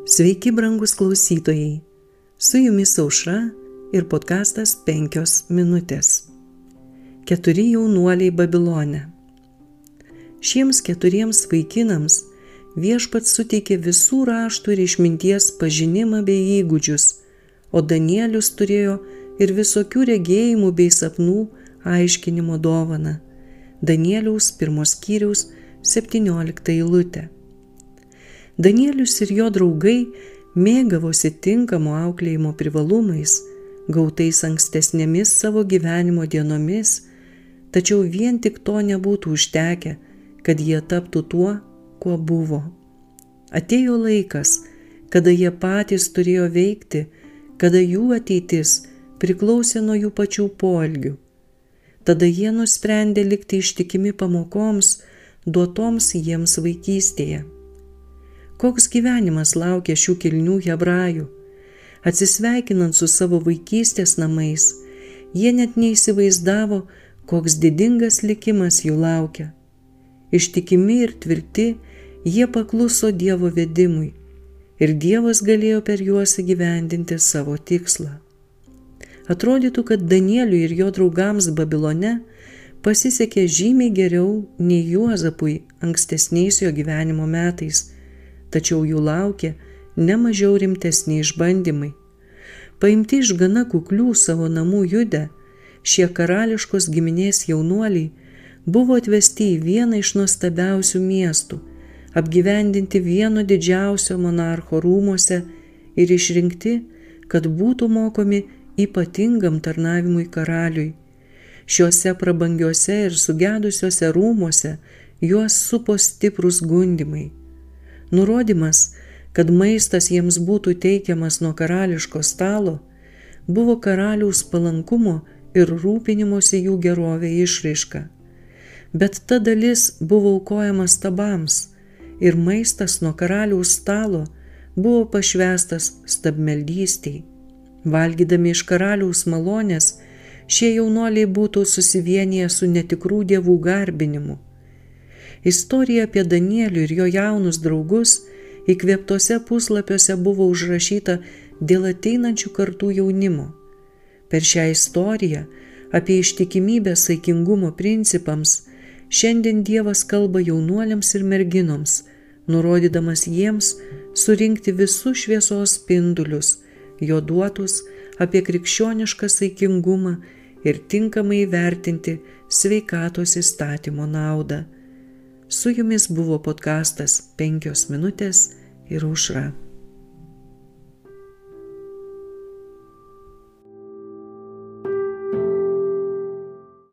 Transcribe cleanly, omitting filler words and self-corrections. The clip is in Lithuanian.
Sveiki, brangus klausytojai. Su jumis Aušra ir podkastas 5 minutės. 4 jaunuoliai Babilone. Šiems 4 vaikinams Viešpats suteikė visų raštų ir išminties pažinimą bei įgūdžius, o Danielius turėjo ir visokių regėjimų bei sapnų aiškinimo dovaną. Danieliaus 1 skyriaus 17 eilutė. Danielius ir jo draugai mėgavosi tinkamo auklėjimo privalumais, gautais ankstesnėmis savo gyvenimo dienomis, tačiau vien tik to nebūtų užtekę, kad jie taptų tuo, kuo buvo. Atėjo laikas, kada jie patys turėjo veikti, kada jų ateitis priklausė nuo jų pačių poelgių. Tada jie nusprendė likti ištikimi pamokoms, duotoms jiems vaikystėje. Koks gyvenimas laukia šių kilnių hebrajų? Atsisveikinant su savo vaikystės namais, jie net neįsivaizdavo, koks didingas likimas jų laukia. Ištikimi ir tvirti, jie pakluso Dievo vedimui ir Dievas galėjo per juos įgyvendinti savo tikslą. Atrodytų, kad Danieliui ir jo draugams Babilone pasisekė žymiai geriau nei Juozapui ankstesniais jo gyvenimo metais, tačiau jų laukia ne mažiau rimtesni išbandymai. Paimti iš gana kuklių savo namų Jude, šie karališkos giminės jaunuoliai buvo atvesti į vieną iš nuostabiausių miestų, apgyvendinti vieno didžiausio monarcho rūmuose ir išrinkti, kad būtų mokomi ypatingam tarnavimui karaliui. Šiuose prabangiuose ir sugedusiuose rūmuose juos supo stiprūs gundymai. Nurodymas, kad maistas jiems būtų teikiamas nuo karališko stalo, buvo karaliaus palankumo ir rūpinimosi jų gerovė išraiška. Bet ta dalis buvo aukojama stabams ir maistas nuo karaliaus stalo buvo pašvęstas stabmeldystei. Valgydami iš karaliaus malonės, šie jaunuoliai būtų susivienyje su netikrų dievų garbinimu. Istorija apie Danielių ir jo jaunus draugus įkvėptose puslapiuose buvo užrašyta dėl ateinančių kartų jaunimo. Per šią istoriją apie ištikimybę saikingumo principams šiandien Dievas kalba jaunuoliams ir merginoms, nurodydamas jiems surinkti visus šviesos spindulius, jo duotus apie krikščionišką saikingumą ir tinkamai vertinti sveikatos įstatymo naudą. Su jumis buvo podkastas 5 minutės ir Aušra.